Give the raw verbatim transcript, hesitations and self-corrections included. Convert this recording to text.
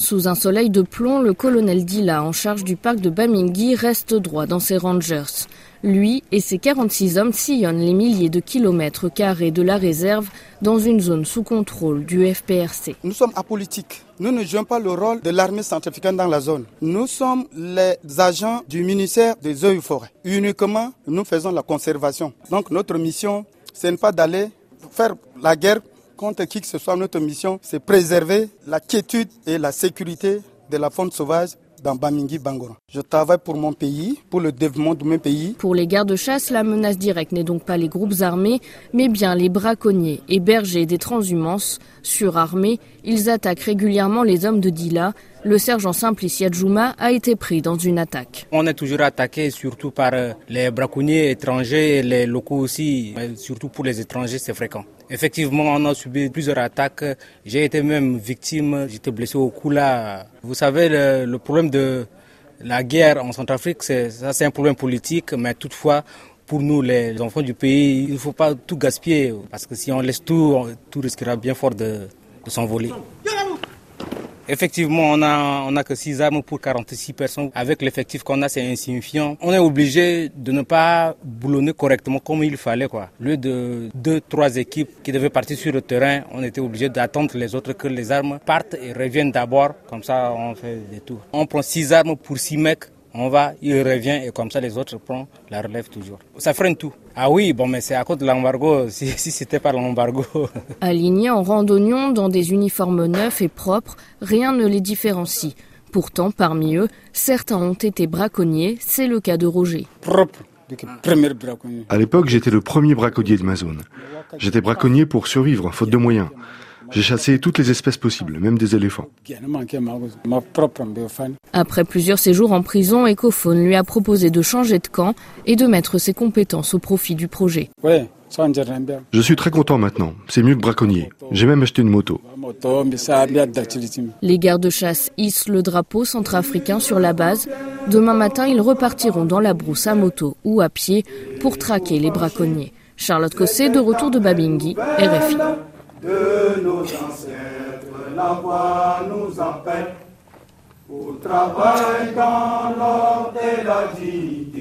Sous un soleil de plomb, le colonel Dila, en charge du parc de Bamingui, reste droit dans ses rangers. Lui et ses quarante-six hommes sillonnent les milliers de kilomètres carrés de la réserve dans une zone sous contrôle du F P R C. Nous sommes apolitiques. Nous ne jouons pas le rôle de l'armée centrafricaine dans la zone. Nous sommes les agents du ministère des Eaux et Forêts. Uniquement, nous faisons la conservation. Donc notre mission, ce n'est pas d'aller faire la guerre contre qui que ce soit. Notre mission, c'est préserver la quiétude et la sécurité de la faune sauvage dans Bamingui Bangoran. Je travaille pour mon pays, pour le développement de mon pays. Pour les gardes-chasse, la menace directe n'est donc pas les groupes armés, mais bien les braconniers et bergers des transhumances. Surarmés, ils attaquent régulièrement les hommes de Dila. Le sergent Simplici Adjouma a été pris dans une attaque. On est toujours attaqué, surtout par les braconniers étrangers et les locaux aussi. Mais surtout pour les étrangers, c'est fréquent. Effectivement, on a subi plusieurs attaques. J'ai été même victime, j'étais blessé au cou là. Vous savez, le, le problème de la guerre en Centrafrique, c'est, ça, c'est un problème politique, mais toutefois, pour nous, les enfants du pays, il ne faut pas tout gaspiller, parce que si on laisse tout, tout risquera bien fort de, de s'envoler. Effectivement, on a, on a que six armes pour quarante-six personnes. Avec l'effectif qu'on a, c'est insignifiant. On est obligé de ne pas boulonner correctement comme il fallait, quoi. Au lieu de deux, trois équipes qui devaient partir sur le terrain, on était obligé d'attendre les autres que les armes partent et reviennent d'abord. Comme ça, on fait des tours. On prend six armes pour six mecs. On va, il revient et comme ça les autres prennent la relève toujours. Ça freine tout. Ah oui, bon mais c'est à cause de l'embargo, si, si c'était pas l'embargo. Alignés en randonnion dans des uniformes neufs et propres, rien ne les différencie. Pourtant, parmi eux, certains ont été braconniers, c'est le cas de Roger. Propre. À l'époque, j'étais le premier braconnier de ma zone. J'étais braconnier pour survivre, faute de moyens. J'ai chassé toutes les espèces possibles, même des éléphants. Après plusieurs séjours en prison, Ecophone lui a proposé de changer de camp et de mettre ses compétences au profit du projet. Je suis très content maintenant. C'est mieux que braconnier. J'ai même acheté une moto. Les gardes-chasse hissent le drapeau centrafricain sur la base. Demain matin, ils repartiront dans la brousse à moto ou à pied pour traquer les braconniers. Charlotte Cossé, de retour de Bamingui, R F I. De nos ancêtres, la voix nous appelle au travail dans l'ordre et la vie.